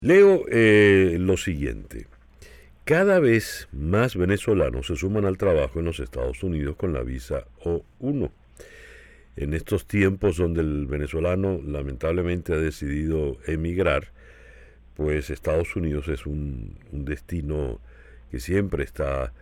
Leo lo siguiente. Cada vez más venezolanos se suman al trabajo en los Estados Unidos con la visa O1. En estos tiempos donde el venezolano lamentablemente ha decidido emigrar, pues Estados Unidos es un destino que siempre está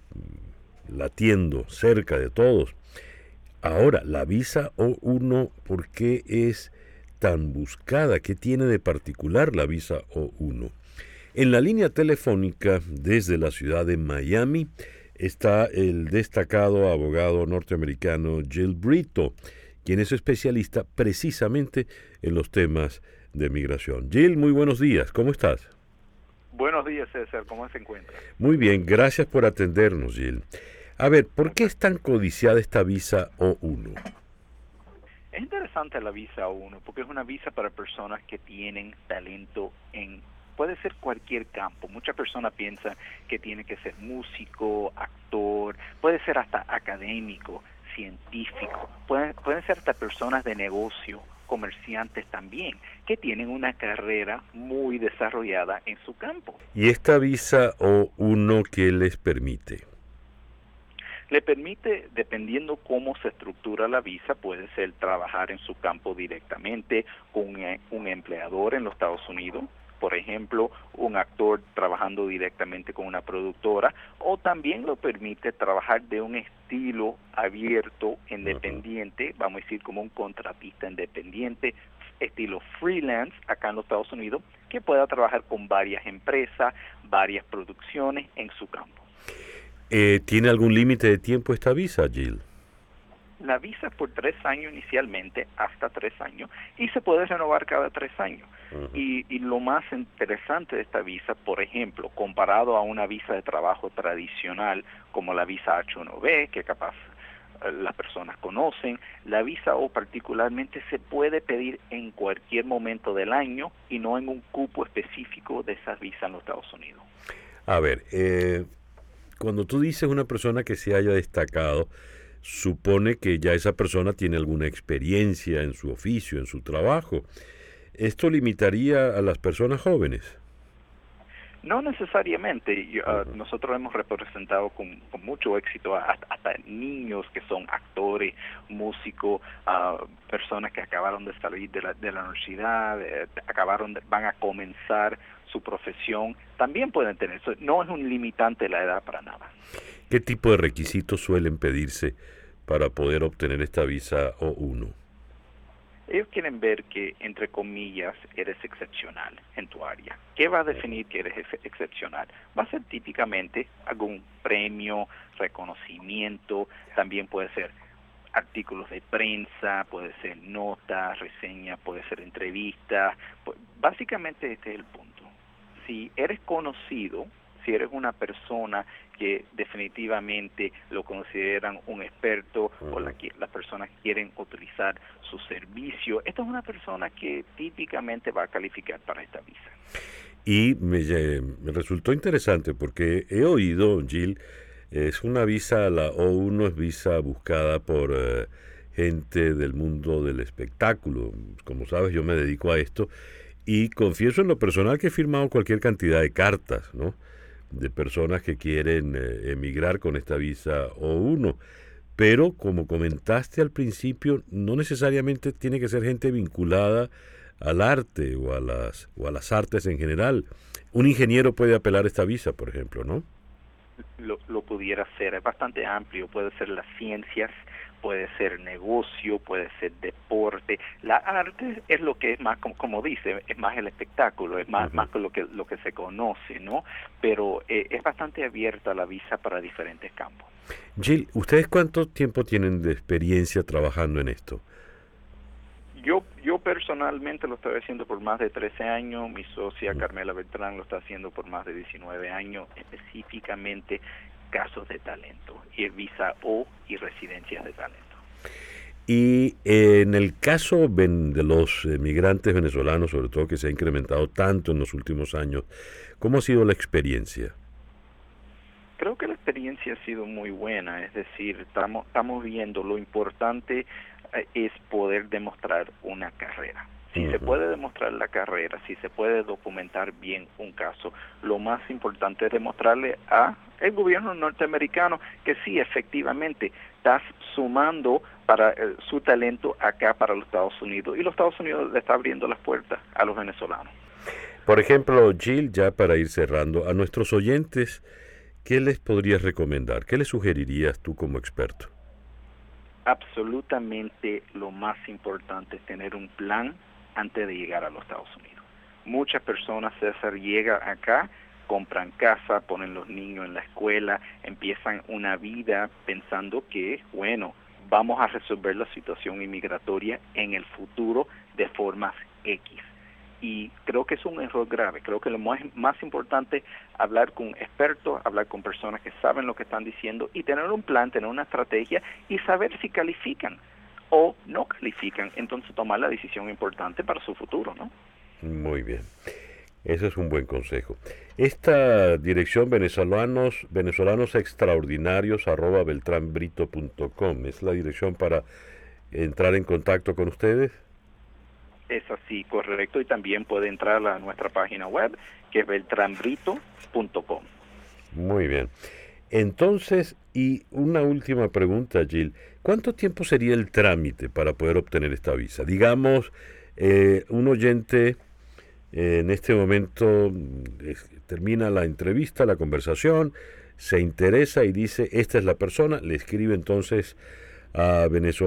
latiendo cerca de todos. Ahora, la visa O1, ¿por qué es tan buscada? ¿Qué tiene de particular la visa O1? En la línea telefónica desde la ciudad de Miami está el destacado abogado norteamericano Jill Brito, quien es especialista precisamente en los temas de migración. Jill, muy buenos días, ¿cómo estás? Buenos días, César. ¿Cómo se encuentra? Muy bien, gracias por atendernos, Jill. A ver, ¿por qué es tan codiciada esta visa O1? Es interesante la visa 1 porque es una visa para personas que tienen talento puede ser cualquier campo. Muchas personas piensan que tiene que ser músico, actor, puede ser hasta académico, científico, pueden ser hasta personas de negocio, comerciantes también, que tienen una carrera muy desarrollada en su campo. ¿Y esta visa O1 qué les permite? Le permite, dependiendo cómo se estructura la visa, puede ser trabajar en su campo directamente con un empleador en los Estados Unidos, por ejemplo, un actor trabajando directamente con una productora, o también lo permite trabajar de un estilo abierto, independiente, vamos a decir como un contratista independiente, estilo freelance acá en los Estados Unidos, que pueda trabajar con varias empresas, varias producciones en su campo. ¿Tiene algún límite de tiempo esta visa, Jill? La visa es por 3 años inicialmente, hasta 3 años, y se puede renovar cada 3 años. Y lo más interesante de esta visa, por ejemplo, comparado a una visa de trabajo tradicional como la visa H1B, que capaz las personas conocen, la visa O particularmente se puede pedir en cualquier momento del año y no en un cupo específico de esa visa en los Estados Unidos. A ver, cuando tú dices una persona que se haya destacado, supone que ya esa persona tiene alguna experiencia en su oficio, en su trabajo. ¿Esto limitaría a las personas jóvenes? No necesariamente. Nosotros hemos representado con mucho éxito hasta niños que son actores, músicos, personas que acabaron de salir de la universidad, van a comenzar su profesión, también pueden tener eso. No es un limitante la edad para nada. ¿Qué tipo de requisitos suelen pedirse para poder obtener esta visa O1? Ellos quieren ver que, entre comillas, eres excepcional en tu área. ¿Qué va a definir que eres excepcional? Va a ser típicamente algún premio, reconocimiento, también puede ser artículos de prensa, puede ser notas, reseñas, puede ser entrevistas. Básicamente este es el punto. Si eres conocido, si eres una persona que definitivamente lo consideran un experto o las personas quieren utilizar su servicio, esta es una persona que típicamente va a calificar para esta visa. Y me resultó interesante porque he oído, Jill, es una visa, la O1 es visa buscada por gente del mundo del espectáculo. Como sabes, yo me dedico a esto y confieso en lo personal que he firmado cualquier cantidad de cartas, ¿no? De personas que quieren emigrar con esta visa O1. Pero como comentaste al principio, no necesariamente tiene que ser gente vinculada al arte o a las artes en general. Un ingeniero puede apelar esta visa, por ejemplo, ¿no? Lo pudiera ser, es bastante amplio, puede ser las ciencias, puede ser negocio, puede ser deporte. La arte es lo que es más, como dice, es más el espectáculo, es más lo que se conoce, ¿no? Pero es bastante abierta la visa para diferentes campos. Jill, ¿ustedes cuánto tiempo tienen de experiencia trabajando en esto? Yo personalmente lo estoy haciendo por más de 13 años, mi socia Carmela Beltrán lo está haciendo por más de 19 años, específicamente casos de talento, y visa O y residencias de talento. Y en el caso de los migrantes venezolanos, sobre todo que se ha incrementado tanto en los últimos años, ¿cómo ha sido la experiencia? Creo que la experiencia ha sido muy buena, es decir, estamos viendo lo importante es poder demostrar una carrera. Si se puede demostrar la carrera, si se puede documentar bien un caso, lo más importante es demostrarle a el gobierno norteamericano que sí, efectivamente, estás sumando para su talento acá para los Estados Unidos, y los Estados Unidos le está abriendo las puertas a los venezolanos. Por ejemplo, Jill, ya para ir cerrando, a nuestros oyentes, ¿qué les podrías recomendar? ¿Qué les sugerirías tú como experto? Absolutamente lo más importante es tener un plan antes de llegar a los Estados Unidos. Muchas personas, César, llegan acá, compran casa, ponen los niños en la escuela, empiezan una vida pensando que, bueno, vamos a resolver la situación inmigratoria en el futuro de formas X. Y creo que es un error grave. Creo que lo más importante es hablar con expertos, hablar con personas que saben lo que están diciendo y tener un plan, tener una estrategia y saber si califican o no califican. Entonces tomar la decisión importante para su futuro, ¿no? Muy bien. Ese es un buen consejo. Esta dirección venezolanosextraordinarios@beltranbrito.com es la dirección para entrar en contacto con ustedes. Es así, correcto, y también puede entrar a nuestra página web, que es beltranbrito.com. Muy bien. Entonces, y una última pregunta, Jill. ¿Cuánto tiempo sería el trámite para poder obtener esta visa? Digamos, un oyente en este momento termina la entrevista, la conversación, se interesa y dice, esta es la persona, le escribe entonces a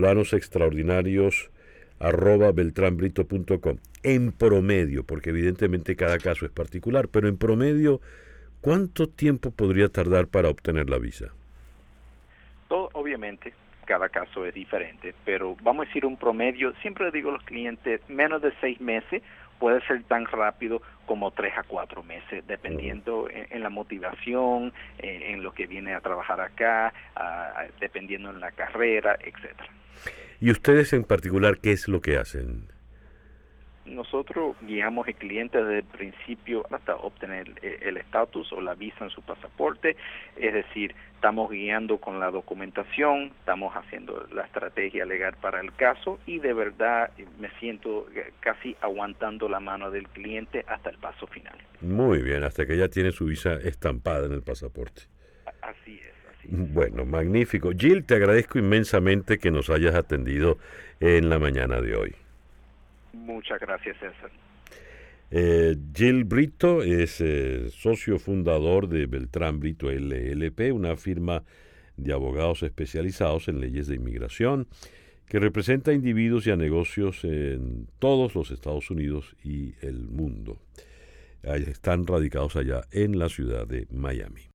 venezolanosextraordinarios@beltranbrito.com. En promedio, porque evidentemente cada caso es particular, pero en promedio, ¿cuánto tiempo podría tardar para obtener la visa? Todo, obviamente, cada caso es diferente, pero vamos a decir un promedio, siempre digo a los clientes, menos de 6 meses, puede ser tan rápido como 3 a 4 meses, dependiendo en la motivación, en lo que viene a trabajar acá, dependiendo en la carrera, etcétera. ¿Y ustedes en particular qué es lo que hacen? Nosotros guiamos al cliente desde el principio hasta obtener el estatus o la visa en su pasaporte, es decir, estamos guiando con la documentación, estamos haciendo la estrategia legal para el caso y de verdad me siento casi aguantando la mano del cliente hasta el paso final. Muy bien, hasta que ya tiene su visa estampada en el pasaporte. Así es. Bueno, magnífico. Jill, te agradezco inmensamente que nos hayas atendido en la mañana de hoy. Muchas gracias, César. Jill Brito es socio fundador de Beltrán Brito LLP, una firma de abogados especializados en leyes de inmigración que representa a individuos y a negocios en todos los Estados Unidos y el mundo. Están radicados allá en la ciudad de Miami.